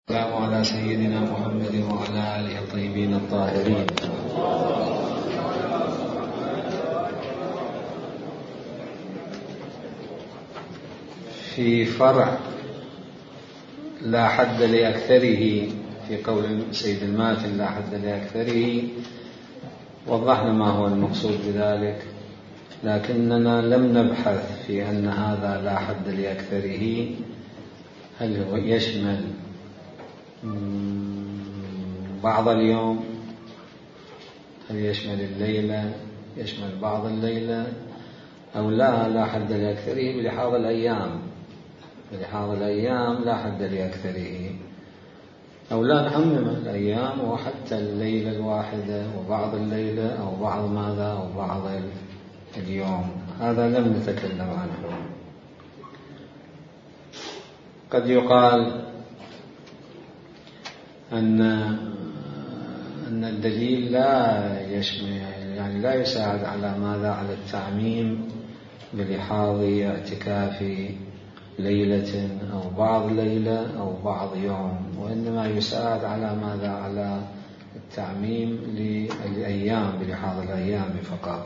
السلام على سيدنا محمد وعلى آله الطيبين الطاهرين. في فرع لا حد لأكثره، في قول سيد الماتن لا حد لأكثره، وضحنا ما هو المقصود بذلك، لكننا لم نبحث في أن هذا لا حد لأكثره هل هو يشمل بعض اليوم، هل يشمل الليلة، يشمل بعض الليلة أو لا حد لأكثره بلحاظ الأيام لا حد لأكثره، أو لا نعمم الأيام وحتى الليلة الواحدة وبعض الليلة أو بعض ماذا أو بعض اليوم، هذا لم نتكلم عنه. قد يقال أن الدليل لا يشمل، يعني لا يساعد على ماذا، على التعميم بلحاظ اعتكاف ليلة أو بعض ليلة أو بعض يوم، وإنما يساعد على ماذا، على التعميم للأيام بلحاظ الأيام فقط،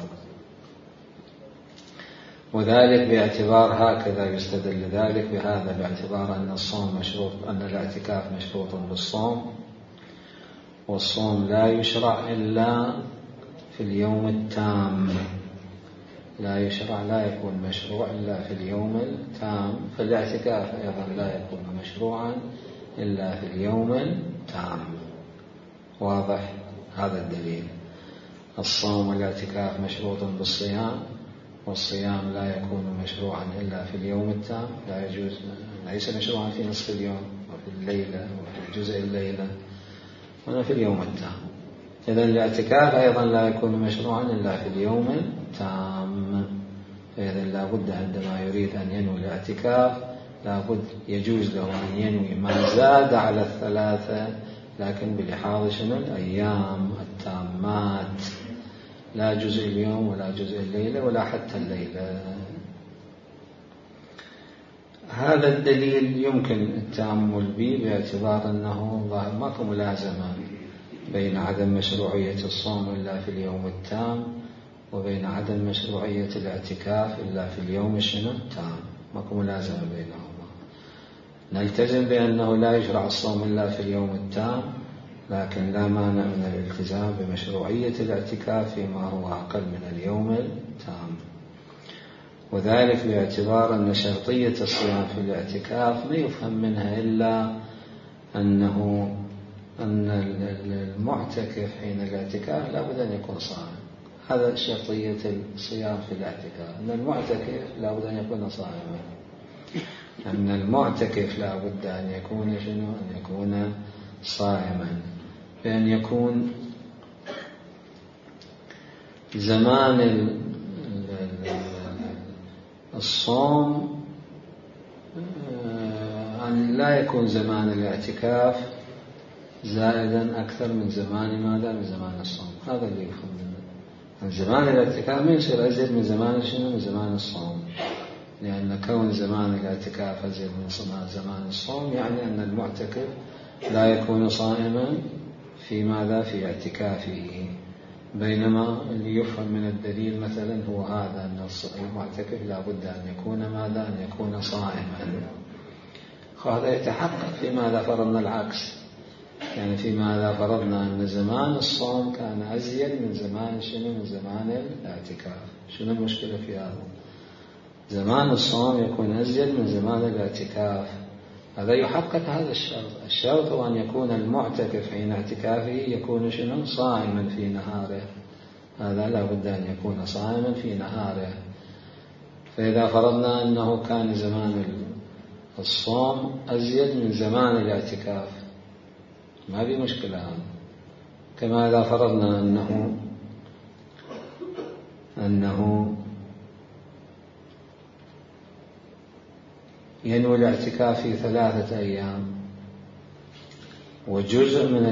وذلك باعتبار هكذا يستدل ذلك بهذا، باعتبار أن الصوم مشروط، أن الاعتكاف مشروط بالصوم، والصوم لا يشرع إلا في اليوم التام، لا يكون مشروع إلا في اليوم التام، فالاعتكاف أيضا لا يكون مشروعا إلا في اليوم التام. واضح هذا الدليل. الصوم والاعتكاف مشروط بالصيام، والصيام لا يكون مشروعا إلا في اليوم التام، لا يجوز، ليس مشروعا في نصف اليوم وفي الليلة وفي جزء الليلة، ولا في اليوم التام. إذن الاعتكاف أيضا لا يكون مشروعا إلا في اليوم التام، فإذن لا بد عندما يريد أن ينوي الاعتكاف لا بد يجوز له أن ينوي ما زاد على الثلاثة، لكن بلحاظ شنو، الأيام التامات، لا جزء اليوم ولا جزء الليلة ولا حتى الليلة. هذا الدليل يمكن التأمل به باعتبار أنه ماكو ملازمة بين عدم مشروعية الصوم إلا في اليوم التام وبين عدم مشروعية الاعتكاف إلا في اليوم التام، ماكو ملازمة بينهما. نلتزم بأنه لا يشرع الصوم إلا في اليوم التام، لكن لا مانع من الالتزام بمشروعية الاعتكاف فيما هو أقل من اليوم التام، وذلك باعتبار أن شرطية الصيام في الاعتكاف ما يفهم منها إلا أن المعتكف حين الاعتكاف لا بد أن يكون صائم. هذا شرطية الصيام في الاعتكاف، أن المعتكف لا بد أن يكون صائما، أن المعتكف لا بد أن يكون شنو، أن يكون صائما، بأن يكون زمان الصوم أن لا يكون زمان الاعتكاف زائدا أكثر من زمان ماذا، من زمان الصوم. هذا اللي يفهم منه، زمان الاعتكاف ما يصير أزيد من زمان شنو، من زمان الصوم، لأن كون زمان الاعتكاف أزيد من زمان الصوم يعني أن المعتكف لا يكون صائما في ماذا، في اعتكافه. بينما اللي يفهم من الدليل مثلا هو هذا، أن المعتكف لا بد أن يكون ماذا، أن يكون صائما. هذا يتحقق في ماذا فرضنا العكس، يعني في ماذا فرضنا أن زمان الصوم كان أزيد من زمان شنو، من زمان الاعتكاف. شنو المشكلة في هذا؟ زمان الصوم يكون أزيد من زمان الاعتكاف، هذا يحقق هذا الشرط. الشرط هو أن يكون المعتكف حين اعتكافه يكون شنو، صائما في نهاره، هذا لا بد أن يكون صائما في نهاره. فإذا فرضنا أنه كان زمان الصوم أزيد من زمان الاعتكاف ما في مشكلة هذا. كما إذا فرضنا أنه ينوي الاعتكاف في 3 أيام وجزء من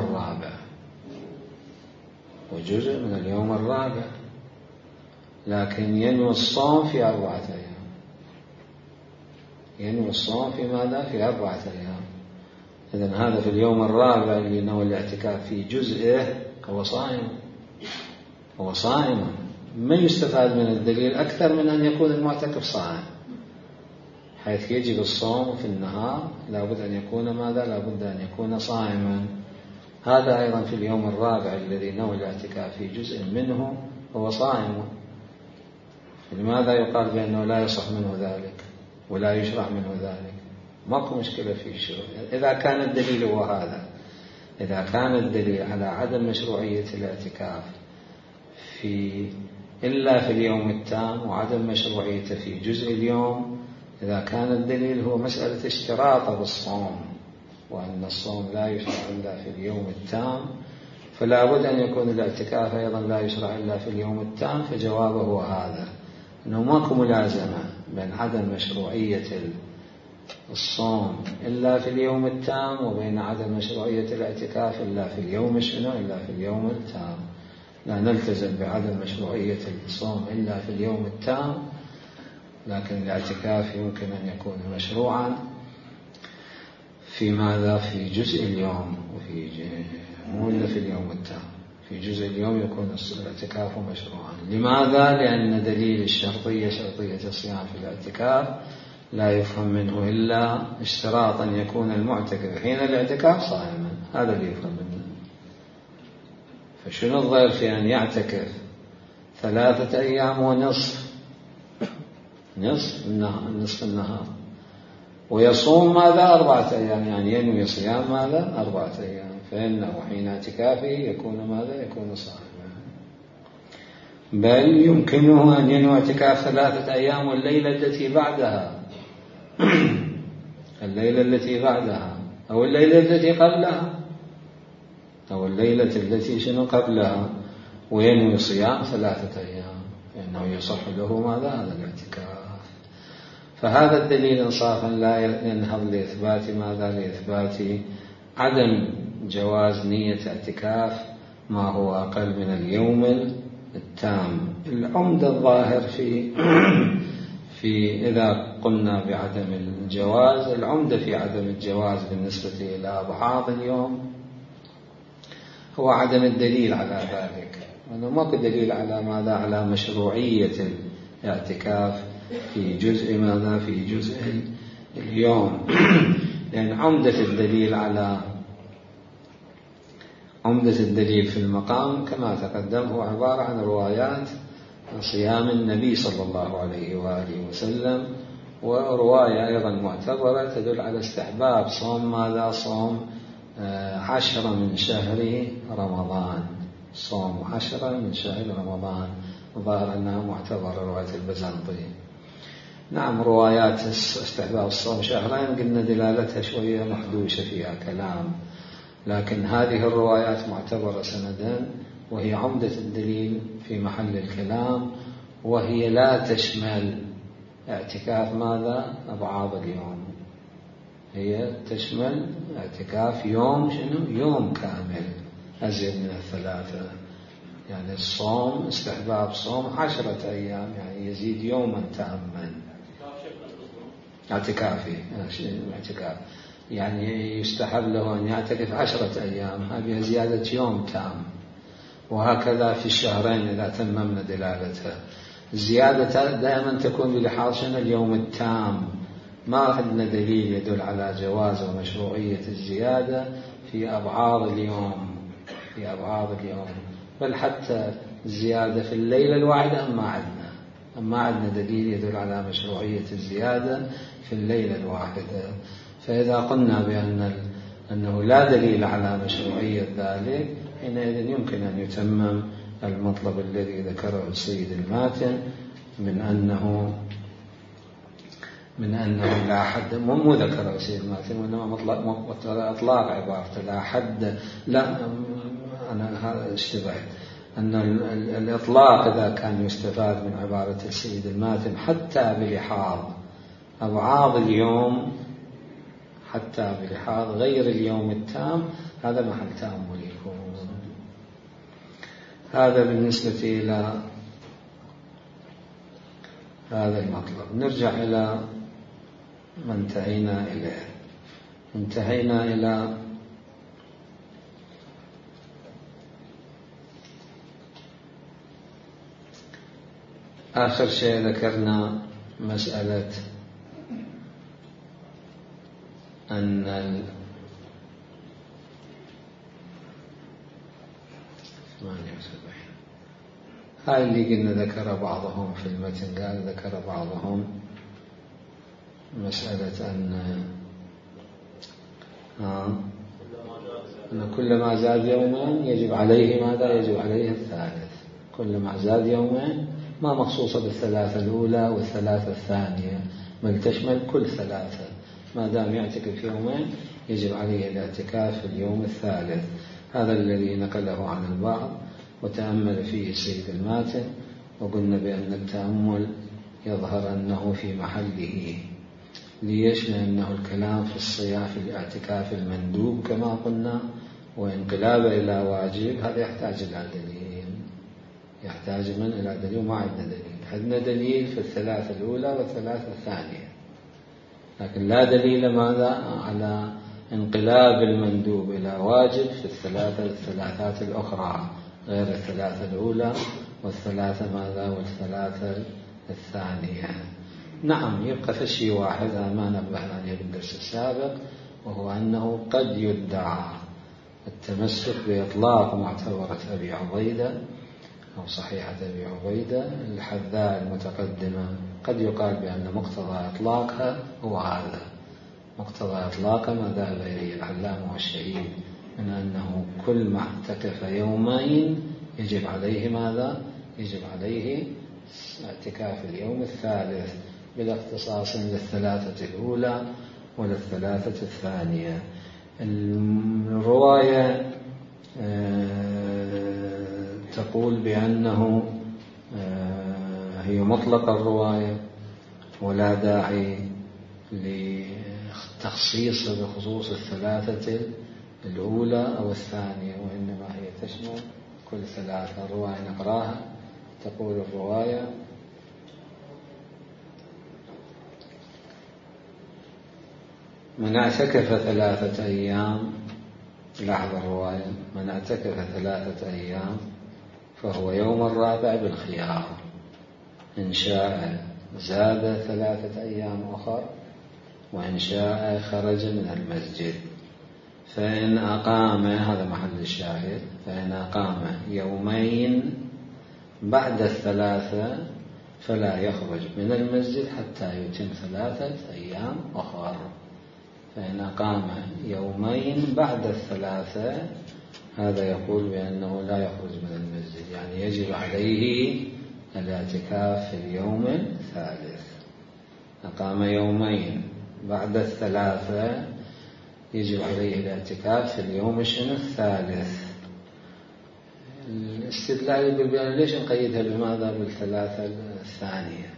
اليوم الرابع، لكن ينوي الصوم في 4 أيام، ينوي الصوم في ماذا، في 4 أيام، إذن هذا في اليوم الرابع اللي نوى الاعتكاف في جزئه هو صائم. ما يستفاد من الدليل أكثر من أن يكون المعتكف صائم، حيث يجب الصوم في النهار لابد أن يكون ماذا؟ لابد أن يكون صائما. هذا أيضا في اليوم الرابع الذي نوى الاعتكاف في جزء منه هو صائم. لماذا يقال بأنه لا يصح منه ذلك ولا يشرع منه ذلك؟ ماكو مشكلة في الشروع إذا كان الدليل هو هذا. إذا كان الدليل على عدم مشروعية الاعتكاف إلا في اليوم التام وعدم مشروعيته في جزء اليوم، إذا كان الدليل هو مسألة اشتراط بالصوم وأن الصوم لا يشرع إلا في اليوم التام، فلا بد أن يكون الاعتكاف أيضا لا يشرع إلا في اليوم التام. فجوابه هو هذا، أنه ماكو ملازمة بين عدم مشروعية الصوم إلا في اليوم التام وبين عدم مشروعية الاعتكاف إلا في اليوم إلا في اليوم التام. لا نلتزم بعدم مشروعية الصوم إلا في اليوم التام، لكن الاعتكاف يمكن أن يكون مشروعا في ماذا؟ في جزء اليوم، مو إلا في اليوم التام. في جزء اليوم يكون الاعتكاف مشروعا. لماذا؟ لأن دليل الشرطية، شرطية الصيام في الاعتكاف، لا يفهم منه إلا اشتراط أن يكون المعتكف حين الاعتكاف صائما. هذا اللي يفهم منه. فشنو الضير في أن يعتكف 3 أيام ونصف النهار ويصوم ماذا؟ 4 أيام، يعني ينوي صيام ماذا؟ 4 أيام، فإنه حين اعتكافه يكون ماذا؟ يكون صائما. بل يمكنه أن ينوي اعتكاف 3 أيام والليلة التي بعدها الليلة التي بعدها أو الليلة التي قبلها أو الليلة التي شنو قبلها، وينوي صيام 3 أيام، لأنه يصح له ماذا؟ هذا الاعتكاف. فهذا الدليل إنصافا لا ينهض لإثبات ماذا؟ لإثبات عدم جواز نية اعتكاف ما هو أقل من اليوم التام. العمدة الظاهر في إذا قلنا بعدم الجواز، العمدة في عدم الجواز بالنسبة إلى أبعاض اليوم هو عدم الدليل على ذلك، وأنه ماكو دليل على ماذا؟ على مشروعية الاعتكاف في جزء ماذا؟ في جزء اليوم. لأن عمدة الدليل في المقام كما تقدم هو عبارة عن روايات صيام النبي صلى الله عليه وآله وسلم، ورواية أيضا معتبرة تدل على استحباب صوم ماذا؟ صوم 10 من شهر رمضان، صوم 10 من شهر رمضان، ظاهر أنها معتبرة رواية البزنطي. نعم، روايات استحباب الصوم 2 شهر قلنا دلالتها شوية محدوشة فيها كلام، لكن هذه الروايات معتبرة سندا، وهي عمدة الدليل في محل الكلام، وهي لا تشمل اعتكاف ماذا؟ أبعاض اليوم. هي تشمل اعتكاف يوم يوم كامل أزيد من 3، يعني الصوم استحباب صوم 10 أيام، يعني يزيد يوما تاما. اعتكاف يعني يستحب له أن يعتكف 10 أيام، هذه زيادة يوم تام. وهكذا في الشهرين إذا تممنا دلالتها. الزيادة دائما تكون بلحاظ اليوم التام، ما عندنا دليل يدل على جواز ومشروعية الزيادة في أبعاض اليوم، بل حتى الزيادة في الليلة الواحدة ما عندنا دليل يدل على مشروعية الزيادة في الليلة الواحدة. فإذا قلنا أنه لا دليل على مشروعية ذلك، حينئذ يمكن أن يتمم المطلب الذي ذكره السيد الماتن من أنه لا حد، مو ذكره السيد الماتن وإنما أطلاق عبارة لا حد. لا، أنا هذا اشتبهت، أن الإطلاق إذا كان يستفاد من عبارة السيد الماتن حتى بلحاظ أبعاض اليوم، حتى بلحاظ غير اليوم التام، هذا محل تأمل يكون. هذا بالنسبة إلى هذا المطلب. نرجع إلى ما انتهينا إليه. انتهينا إلى آخر شيء ذكرنا مسألة أن هاي اللي قلنا ذكر بعضهم في المتن، قال ذكر بعضهم مسألة أن كل ما زاد يوما يجب عليه ماذا؟ يجب عليه الثالث. كل ما زاد يوما، ما مخصوصة بالثلاثة الأولى والثلاثة الثانية، بل تشمل كل ثلاثة. ما دام يعتكف يومين يجب عليه الاعتكاف في اليوم الثالث. هذا الذي نقله عن البعض وتأمل فيه السيد الماتن، وقلنا بأن التأمل يظهر أنه في محله. ليش؟ لأنه الكلام في الصيام في الاعتكاف المندوب كما قلنا، وانقلاب إلى واجب، هذا يحتاج إلى دليل، يحتاج من إلى دليل. ما عندنا دليل. عندنا دليل في الثلاثة الأولى والثلاثة الثانية، لكن لا دليل ماذا؟ على انقلاب المندوب إلى واجب في الثلاثات الأخرى غير الثلاثة الأولى والثلاثة ماذا؟ والثلاثة الثانية. نعم، يبقى في شيء واحد ما نبهنا عليه بالدرس السابق، وهو أنه قد يدعى التمسك بإطلاق معتبرة أبي عبيدة أو صحيحة أبي عبيدة الحذاء المتقدمة. قد يقال بأن مقتضى إطلاقها هو هذا، مقتضى إطلاقها ما ذهب إليه العلامة والشهيد من أنه كل ما اعتكف يومين يجب عليه ماذا؟ يجب عليه اعتكاف اليوم الثالث، بلا اختصاص للثلاثة الأولى ولا الثلاثة الثانية. الرواية تقول بأنه هي مطلق الرواية ولا داعي لتخصيص بخصوص الثلاثة الأولى أو الثانية، وإنما هي تشمل كل ثلاثة. الرواية نقراها. تقول الرواية: من اعتكف 3 أيام، لاحظ الرواية، من اعتكف 3 أيام فهو يوم الرابع بالخيار، إن شاء زاد 3 أيام أخر، وإن شاء خرج من المسجد. فإن أقام، هذا محل الشاهد، فإن أقام يومين بعد 3 فلا يخرج من المسجد حتى يتم 3 أيام أخر. فإن أقام يومين بعد 3 هذا يقول بأنه لا يخرج من المسجد، يعني يجب عليه الاعتكاف في اليوم الثالث. أقام يومين بعد 3 يجب عليه الاعتكاف في اليوم الثالث. الاستدلال يقول بأن ليش نقيدها بماذا؟ بالثلاثة الثانية.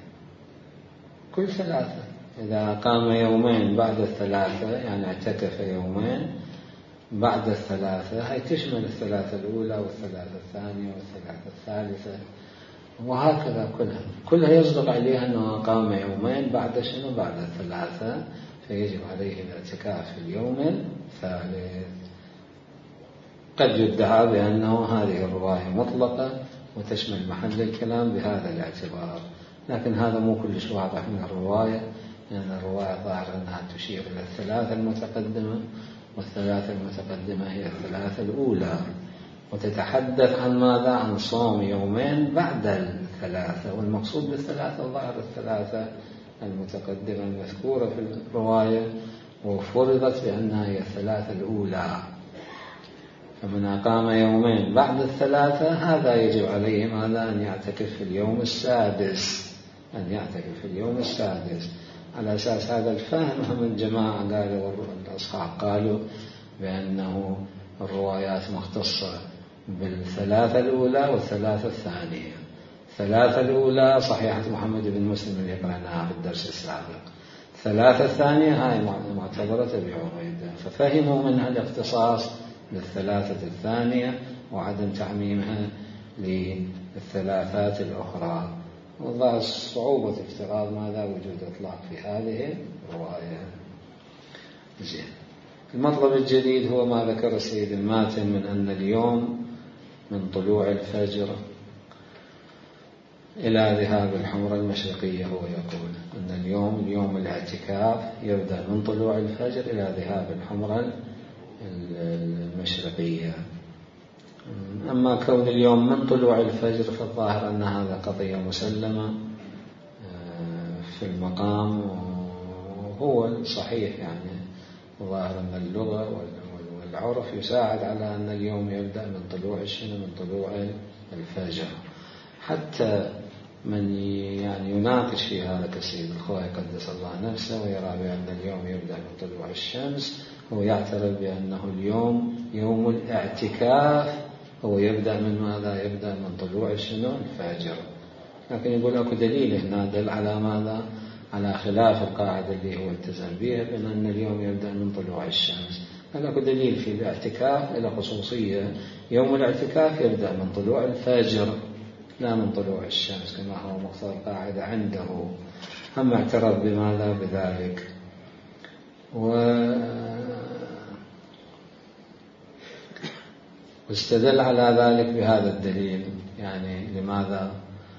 كل 3 إذا قام يومين بعد 3 يعني اعتكف يومين بعد 3، هي تشمل 3 الأولى والثلاثة الثانية والثلاثة الثالثة، وهكذا كلها يصدق عليها أنه قام يومين بعد شنو؟ بعد 3، فيجب عليه الاعتكاف في اليوم الثالث. قد يدعى بأنه هذه الرواية مطلقة وتشمل محل الكلام بهذا الاعتبار، لكن هذا مو كلش واضح من الرواية، لأن الرواية ظاهر أنها تشير إلى 3 المتقدمة، والثلاثة المتقدمة هي 3 الأولى، وتتحدث عن ماذا؟ عن صوم يومين بعد 3، والمقصود بالثلاثة ظاهر 3 المتقدمة المذكورة في الرواية، وفرضت بأنها هي 3 الأولى. فمن أقام يومين بعد 3 هذا يجب عليه ماذا؟ أن يعتكف في اليوم السادس، أن يعتكف في اليوم السادس. على أساس هذا الفهم هم الجماعة قالوا، الأصحاب قالوا بأنه الروايات مختصة بال3 الأولى والثلاثة الثانية. 3 الأولى صحيحة محمد بن مسلم اللي قرأناها في الدرس السابق، 3 الثانية هاي معتبرة أبي عبيدة، ففهموا منها الاختصاص للثلاثة الثانية وعدم تعميمها للثلاثات الأخرى. والله صعوبة افتراض ماذا؟ وجود إطلاق في هذه الرواية. زين. المطلب الجديد هو ما ذكر السيد الماتن من أن اليوم من طلوع الفجر إلى ذهاب الحمرة المشرقية. هو يقول أن اليوم الاعتكاف يبدأ من طلوع الفجر إلى ذهاب الحمرة المشرقية. أما كون اليوم من طلوع الفجر فالظاهر أن هذا قضية مسلمة في المقام، وهو صحيح يعني ظاهر أن اللغة والعرف يساعد على أن اليوم يبدأ من طلوع من طلوع الفجر. حتى من يعني يناقش في هذا كسيد الخوئي قدس الله نفسه ويرى بأن اليوم يبدأ من طلوع الشمس، هو يعترف بأنه اليوم يوم الاعتكاف هو يبدأ من ماذا؟ يبدأ من طلوع الفجر. لكن يقول أكو دليل هنا دل على ماذا؟ على خلاف القاعدة اللي هو التزم بها بأن اليوم يبدأ من طلوع الشمس. هل أكو دليل في الاعتكاف إلى خصوصية يوم الاعتكاف يبدأ من طلوع الفجر لا من طلوع الشمس كما هو مقتضى القاعدة عنده. هم اعترف بماذا؟ بذلك. واستدل على ذلك بهذا الدليل. يعني لماذا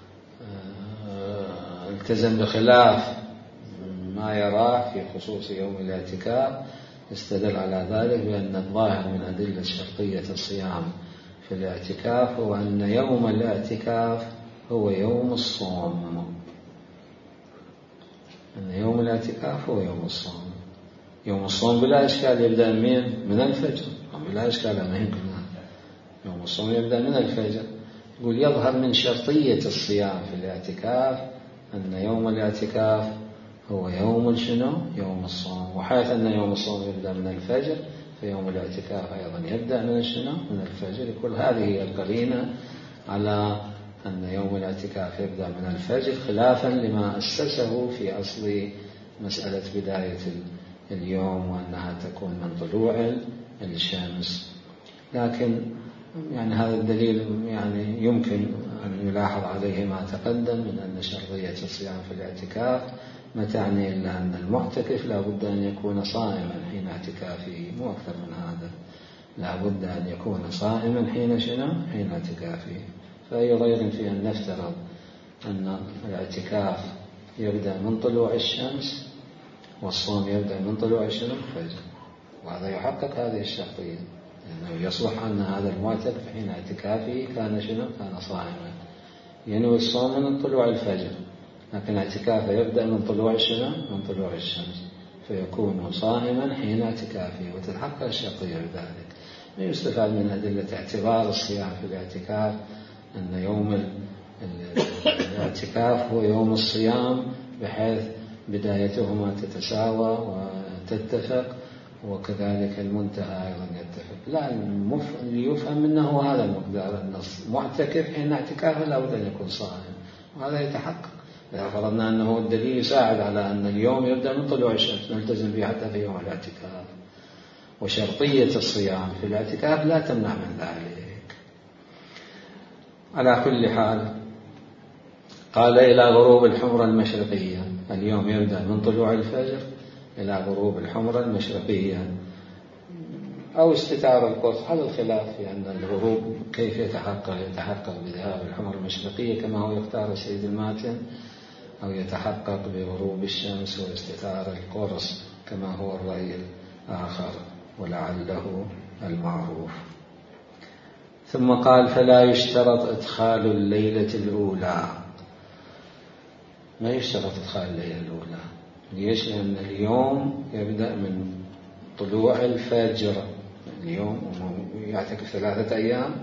التزم بخلاف ما يراه في خصوص يوم الاعتكاف؟ استدل على ذلك بأن الظاهر من أدلة شرطية الصيام في الاعتكاف هو أن يوم الاعتكاف هو يوم الصوم. أن يوم الاعتكاف هو يوم الصوم. يوم الصوم بلا إشكال يبدأ من الفجر، بلا إشكال ما يمكن. يوم الصوم يبدأ من الفجر. يقول يظهر من شرطية الصيام في الاعتكاف أن يوم الاعتكاف هو يوم يوم الصوم. وحيث أن يوم الصوم يبدأ من الفجر فيوم الاعتكاف أيضا يبدأ من الفجر. يقول هذه هي القرينة على أن يوم الاعتكاف يبدأ من الفجر، خلافا لما أسسه في أصل مسألة بداية اليوم وأنها تكون من طلوع الشمس. لكن يعني هذا الدليل يعني يمكن أن يلاحظ عليه ما تقدم من أن شرطية الصيام في الاعتكاف ما تعني إلا أن المعتكف لا بد أن يكون صائما حين اعتكافه، مو أكثر من هذا. لا بد أن يكون صائما حين اعتكافه. فأي ضير في أن نفترض أن الاعتكاف يبدأ من طلوع الشمس والصوم يبدأ من طلوع الفجر، وهذا يحقق هذه الشرطية، لأنه يصلح أن هذا المعتكف حين اعتكافه كان صائما، ينوي الصوم من طلوع الفجر، لكن اعتكافه يبدأ من طلوع من طلوع الشمس، فيكون صائما حين اعتكافه وتتحقق الشرطية بذلك. ما يستفاد من أدلة اعتبار الصيام في الاعتكاف أن يوم الاعتكاف هو يوم الصيام بحيث بدايتهما تتساوى وتتفق، وكذلك المنتهى أيضا يتفق. لا، ليفهم منه هذا المقدار أن المعتكف حين اعتكافه لا بد أن يكون صائم، وهذا يتحقق إذا فرضنا أنه الدليل يساعد على أن اليوم يبدأ من طلوع الشمس نلتزم به حتى في يوم الاعتكاف. وشرطية الصيام في الاعتكاف لا تمنع من ذلك. على كل حال قال إلى غروب الحمرة المشرقية، اليوم يبدأ من طلوع الفجر إلى غروب الحمرة المشرقية أو استتار القرص، على الخلاف في أن الغروب كيف يتحقق بذهاب الحمرة المشرقية كما هو يختار السيد الماتن، أو يتحقق بغروب الشمس واستتار القرص كما هو الرأي الآخر ولعله المعروف. ثم قال فلا يشترط إدخال الليلة الأولى. ما يشترط إدخال الليلة الأولى. ليش؟ لأن اليوم يبدأ من طلوع الفجر. اليوم يعتكف 3 أيام.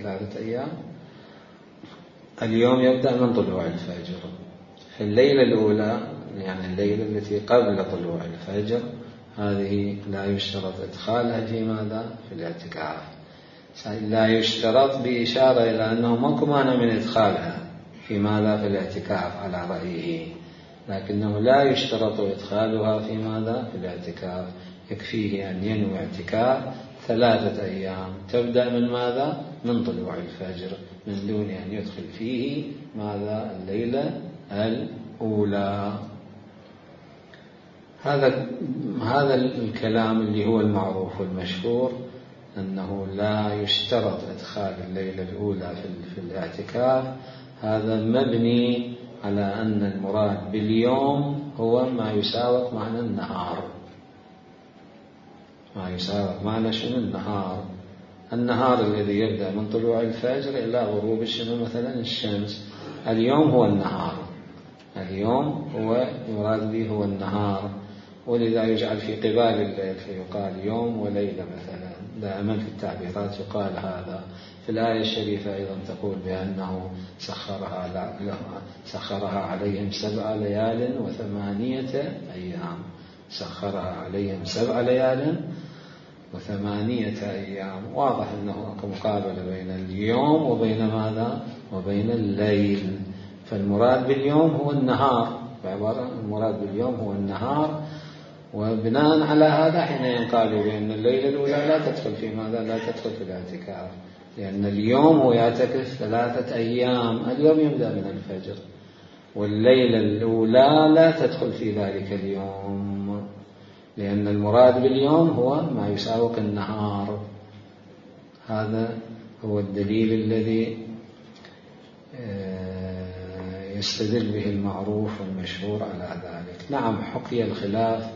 اليوم يبدأ من طلوع الفجر. في الليلة الأولى يعني الليلة التي قبل طلوع الفجر هذه لا يشترط إدخالها في ماذا؟ في الاعتكاف. لا يشترط بإشارة إلى أنه ماكو مانع من إدخالها في ماذا؟ في الاعتكاف على رأيه، لكنه لا يشترط إدخالها في ماذا؟ في الاعتكاف. يكفيه أن ينوي اعتكاف 3 أيام تبدأ من ماذا؟ من طلوع الفجر، من دون أن يدخل فيه ماذا؟ الليلة الأولى. هذا الكلام اللي هو المعروف والمشهور أنه لا يشترط إدخال الليلة الأولى في الاعتكاف، هذا مبني على أن المراد باليوم هو ما يساوق معنى النهار. ما يساوق معنى شنو النهار الذي يبدأ من طلوع الفجر إلى غروب مثلا الشمس. اليوم هو النهار، اليوم هو يراد به هو النهار، ولذا يجعل في قبال الليل فيقال يوم وليلة مثلا. دائما في التعبيرات يقال هذا. في الآية الشريفة أيضا تقول بأنه سخرها عليهم 7 ليال و8 أيام. سخرها عليهم 7 ليال و8 أيام. واضح أنه مقابلة بين اليوم وبين ماذا؟ وبين الليل. فالمراد باليوم هو النهار، بعبارة المراد باليوم هو النهار. وبناء على هذا حين قالوا بأن الليلة الأولى لا تدخل في ماذا؟ لا تدخل في الاعتكاف، لأن اليوم هو يعتكف 3 أيام. اليوم يبدأ من الفجر، والليلة الأولى لا تدخل في ذلك اليوم، لأن المراد باليوم هو ما يساوق النهار. هذا هو الدليل الذي يستدل به المعروف والمشهور على ذلك. نعم، حكي الخلاف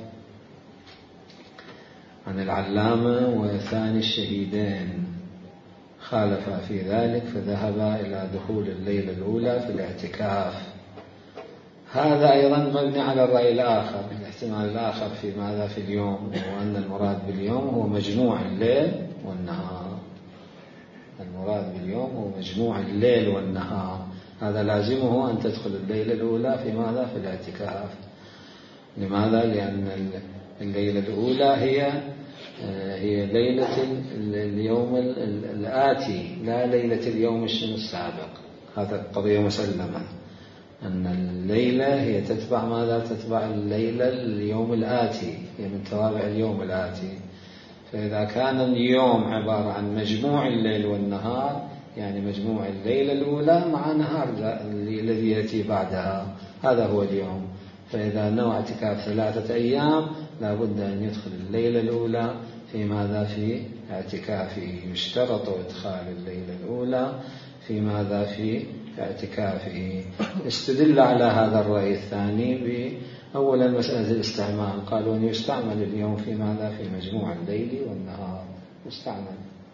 عن العلامة وثاني الشهيدين، خالف في ذلك فذهب إلى دخول الليلة الأولى في الاعتكاف. هذا أيضا مبني على الرأي الآخر، الاحتمال الآخر في ماذا؟ في اليوم، وأن المراد باليوم هو مجموع الليل والنهار. المراد باليوم هو مجموع الليل والنهار. هذا لازمه أن تدخل الليلة الأولى في ماذا؟ في الاعتكاف. لماذا؟ لأن الليلة الأولى هي ليلة اليوم الآتي، لا ليلة اليوم السابق. هذا قضية مسلمة، أن الليلة هي تتبع ماذا؟ تتبع الليلة اليوم الآتي، هي من توابع اليوم الآتي. فإذا كان اليوم عبارة عن مجموع الليل والنهار، يعني مجموع الليلة الأولى مع نهار الذي يأتي بعدها، هذا هو اليوم. فإذا نوى اعتكاف 3 أيام لا بد أن يدخل الليلة الأولى في ماذا؟ في اعتكافه. يشترط إدخال الليلة الأولى في ماذا؟ في اعتكافه. استدل على هذا الرأي الثاني بأولا مسألة الاستعمال، قالوا أن يستعمل اليوم في ماذا؟ في مجموع الليل والنهار يستعمل.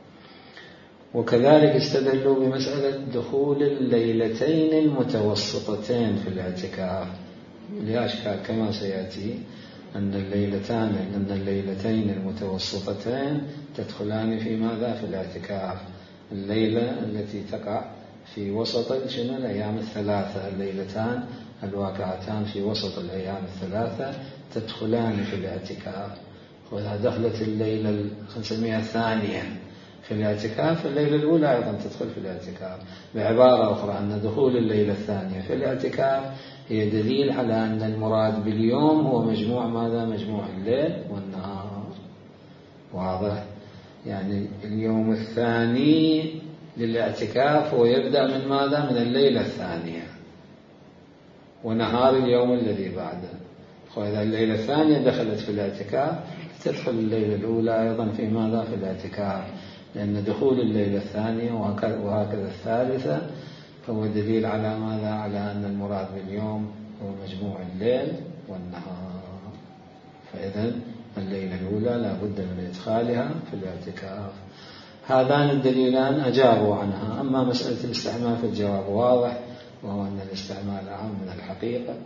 وكذلك استدلوا بمسألة دخول الليلتين المتوسطتين في الاعتكاف لأشكال كما سيأتي، أن الليلتين المتوسطتين تدخلان في ماذا؟ في الاعتكاف. الليلة التي تقع في وسط الأيام الثلاثة، الليلتان الواقعتان في وسط الأيام الثلاثة تدخلان في الاعتكاف. وإذا دخلت الليلة 500 الثانية في الاعتكاف، الليلة الأولى أيضا تدخل في الاعتكاف. بعبارة أخرى أن دخول الليلة الثانية في الاعتكاف هي دليل على أن المراد باليوم هو مجموع ماذا؟ مجموع الليل والنهار. واضح؟ يعني اليوم الثاني للاعتكاف هو يبدأ من ماذا؟ من الليلة الثانية، ونهار اليوم الذي بعده. وإذا الليلة الثانية دخلت في الاعتكاف تدخل الليلة الأولى أيضا في ماذا؟ في الاعتكاف، لأن دخول الليلة الثانية وهكذا الثالثة فهو دليل على ماذا؟ على أن المراد باليوم هو مجموع الليل والنهار. فإذا الليلة الأولى لا بد من إدخالها في الاعتكاف. هذان الدليلان أجابوا عنها. أما مسألة الاستعمال فالجواب واضح، وهو أن الاستعمال أعم من الحقيقة،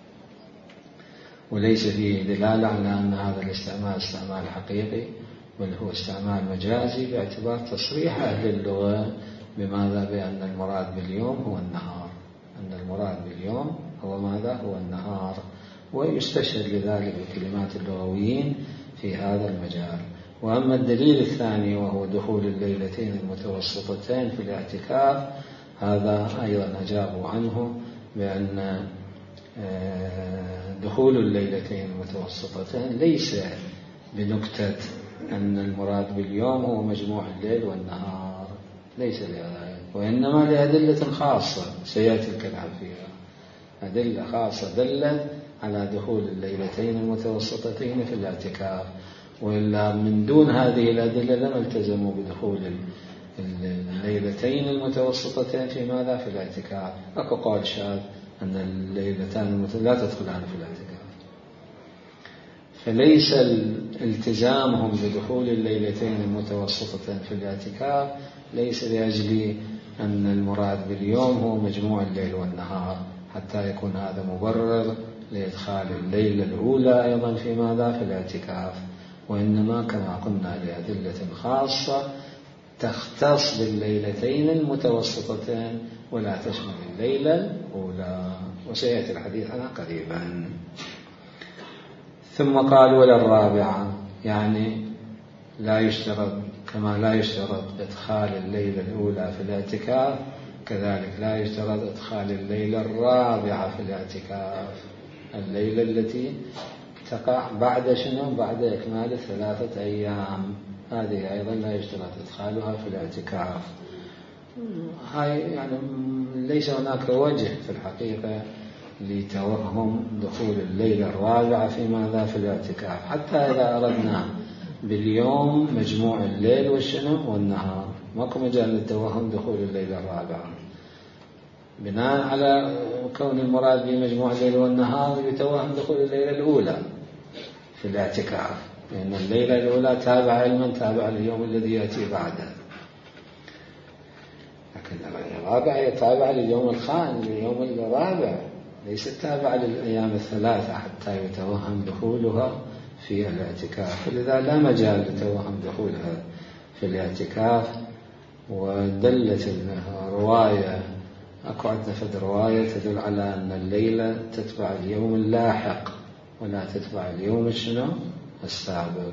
وليس فيه دلالة على أن هذا الاستعمال استعمال حقيقي، بل هو استعمال مجازي باعتبار تصريح أهل اللغة بماذا؟ بأن المراد باليوم هو النهار. أن المراد باليوم هو ماذا؟ هو النهار. ويستشهد لذلك بكلمات اللغويين في هذا المجال. وأما الدليل الثاني وهو دخول الليلتين المتوسطتين في الاعتكاف، هذا أيضا أجابوا عنه بأن دخول الليلتين المتوسطتين ليس بنكتة أن المراد باليوم هو مجموع الليل والنهار، ليس لذلك، وإنما لأدلة خاصة سيأتي الكلام فيها. أدلة خاصة دلت على دخول الليلتين المتوسطتين في الاعتكاف، وإلا من دون هذه الأدلة لم التزموا بدخول الليلتين المتوسطتين في ماذا؟ في الاعتكاف. أكو قول شاذ أن الليلتان لا تدخلان في الاعتكاف. فليس التزامهم بدخول الليلتين المتوسطتين في الاعتكاف ليس لأجل أن المراد باليوم هو مجموع الليل والنهار حتى يكون هذا مبرر لإدخال الليلة الأولى أيضا في ماذا؟ في الاعتكاف، وإنما كما قلنا لأدلة خاصة تختص بالليلتين المتوسطتين ولا تشمل الليلة الأولى، وسيأتي الحديث عنها قريبا. ثم قال ولا الرابعة، يعني لا يشترط كما لا يشترط إدخال الليلة الأولى في الاعتكاف كذلك لا يشترط إدخال الليلة الرابعة في الاعتكاف، الليلة التي تقع بعد شنو؟ بعد إكمال 3 أيام، هذه أيضا لا يشترط إدخالها في الاعتكاف. هاي يعني ليس هناك وجه في الحقيقة لتوهم دخول الليلة الرابعة في ماذا؟ في الاعتكاف، حتى إذا أردنا باليوم مجموع الليل والشنو والنهار ماكو مجال للتوهم دخول الليلة الرابعة، بناء على كون المراد بمجموع الليل والنهار يتوهم دخول الليلة الأولى في الاعتكاف، لأن الليلة الأولى تابعة لمن؟ تابعة لليوم الذي يأتي بعده، لكن الرابعة تابعة لليوم الخامس، لليوم الرابع، ليست تابعة للأيام 3 حتى يتوهم دخولها في الاعتكاف، فلذا لا مجال لتوهم دخولها في الاعتكاف. ودلت الرواية، أكو عندنا فد رواية تدل على أن الليلة تتبع اليوم اللاحق ولا تتبع اليوم الشنو؟ السابق.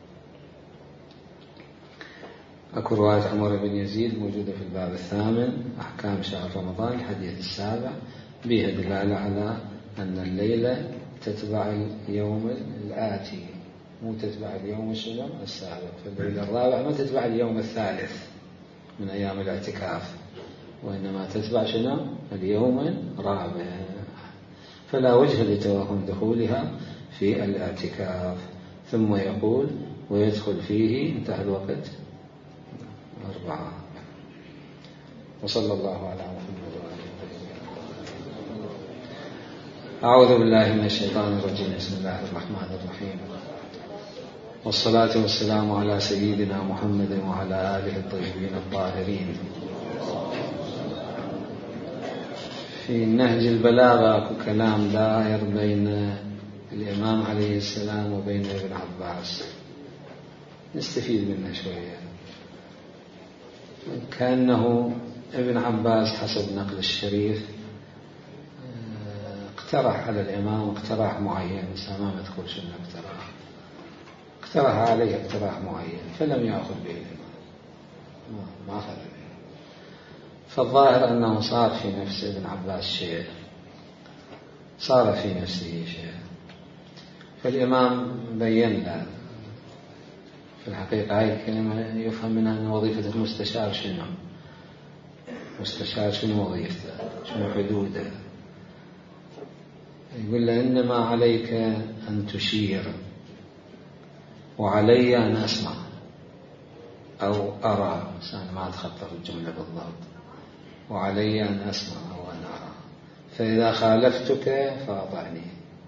أكو رواية عمر بن يزيد موجودة في الباب 8 أحكام شهر رمضان الحديث 7 بها دلالة على أن الليلة تتبع اليوم الآتي مو تتبع اليوم الشنو؟ السابق، فالليلة الرابع ما تتبع اليوم الثالث من أيام الاعتكاف، وإنما تتبع شنو؟ اليوم الرابع، فلا وجه لتوهم دخولها في الاعتكاف. ثم يقول ويدخل فيه، انتهى الوقت 4. وصلى الله على محمد وآله وسلم. أعوذ بالله من الشيطان الرجيم، بسم الله الرحمن الرحيم، والصلاة والسلام على سيدنا محمد وعلى آله الطيبين الطاهرين. في نهج البلاغة كلام دائر بين الإمام عليه السلام وبين ابن عباس، نستفيد منه شوية. كأنه ابن عباس حسب نقل الشريف اقترح على الإمام اقتراح معين، بس ما مذكور شنو اقترح عليه اقتراح معين فلم يأخذ به الإمام، ما أخذ به. فالظاهر أنه صار في نفس ابن عباس شيء، صار في نفسه شيء، فالإمام بين له في الحقيقة هاي الكلمة يفهم منها أن وظيفة المستشار شنو؟ مستشار شنو وظيفته؟ شنو حدوده؟ يقول له إنما عليك أن تشير وعلي أن أسمع أو أرى، أنا ما أتخطر الجملة بالضبط، وعلي أن أسمع أو أن أرى، فإذا خالفتك فأطعني.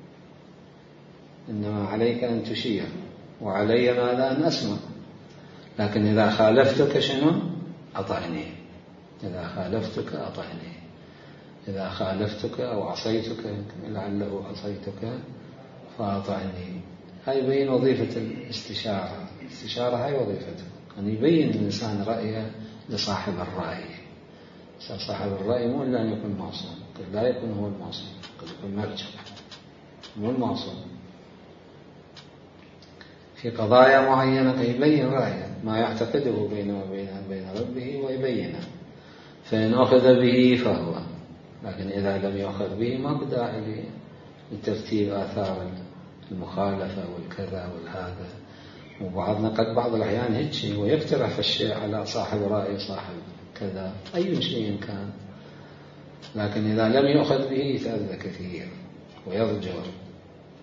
إنما عليك أن تشير وعلي ماذا؟ أن أسمع، لكن إذا خالفتك شنو؟ أطعني. إذا خالفتك أطعني، إذا خالفتك أو عصيتك لعله عصيتك فأطعني. هاي يبين وظيفة الاستشارة. الاستشارة هاي وظيفته أن يبين الإنسان رأيه لصاحب الرأي. صاحب الرأي مو إلا أن يكون معصوم، قد لا يكون هو المعصوم، قد يكون مرجع مو المعصوم. في قضايا معينة يبين رأيه ما يعتقده بينه وبين ربه ويبينه، فإن أخذ به فهو، لكن إذا لم يأخذ به ما بداعي لترتيب آثار المخالفة والكذا والهذا. وبعضنا قد بعض الأحيان هيك شيء ويقترح الشيء على صاحب رأي صاحب كذا أي شيء كان، لكن إذا لم يأخذ به يتأذى كثير ويضجر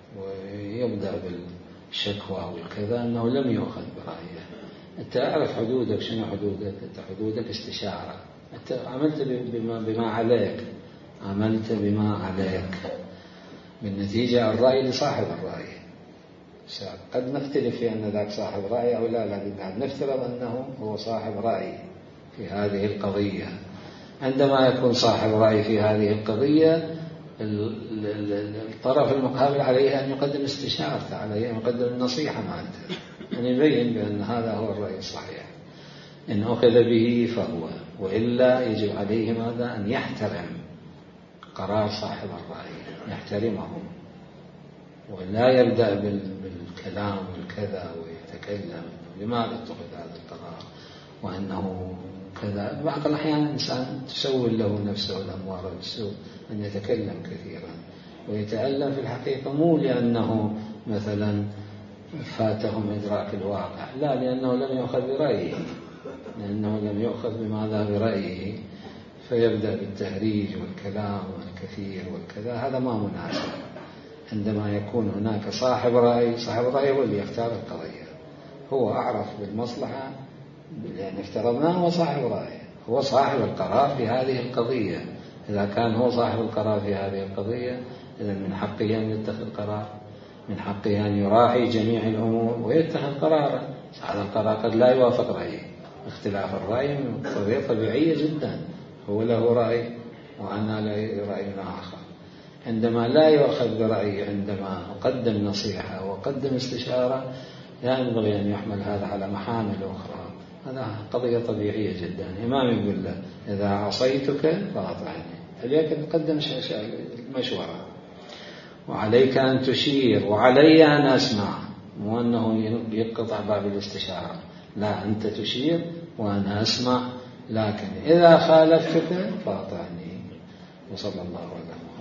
ويبدأ بالشكوى والكذا أنه لم يؤخذ برأيه. أنت أعرف حدودك، شنو حدودك؟ أنت حدودك استشارة، أنت عملت بما عليك، عملت بما عليك. بالنتيجة الرأي لصاحب الرأي. قد نختلف في أن ذاك صاحب رأي أو لا، لكن قاعد نفترض أنه هو صاحب رأي في هذه القضية. عندما يكون صاحب رأي في هذه القضية، الطرف المقابل عليه أن يقدم استشارته، عليه أن يقدم النصيحة مالته، أن يبين بأن هذا هو الرأي الصحيح. إن أخذ به فهو، وإلا يجب عليه ماذا؟ أن يحترم قرار صاحب الرأي، يحترمه، ولا يبدأ بالكلام والكذا ويتكلم لماذا اتخذ هذا القرار وأنه كذا. بعض الأحيان الإنسان تسول له نفسه الأمارة بالسوء أن يتكلم كثيرا ويتألم في الحقيقة، مو لأنه مثلا فاتهم إدراك الواقع، لا، لأنه لم يؤخذ برأيه، لأنه لم يؤخذ بماذا؟ برأيه، فيبدأ بالتهريج والكلام والكثير والكذا. هذا ما مناسب. عندما يكون هناك صاحب رأي، صاحب الرأي هو اللي يختار القضية، هو أعرف بالمصلحة، لأن افترضناه هو صاحب رأي، هو صاحب القرار في هذه القضية. إذا كان هو صاحب القرار في هذه القضية، إذا من حقه أن يتخذ قرار، من حقه أن يراعي جميع الأمور ويتخذ قرارا. هذا القرار قد لا يوافق رأيه، اختلاف الرأي قضية طبيعية جدا، هو له رأي وأنا لي رأي آخر. عندما لا يؤخذ برأيه، عندما أقدم نصيحة وأقدم استشارة، لا ينبغي أن يحمل هذا على محامل أخرى. هذا قضية طبيعية جدا. الإمام يقول له إذا عصيتك فأطعني، عليك أن تقدم المشورة، وعليك أن تشير، وعلي أن أسمع، مو أنه يقطع باب الاستشارة، لا، أنت تشير وأنا أسمع، لكن إذا خالفتك فأطعني. وصلى الله عليه وسلم.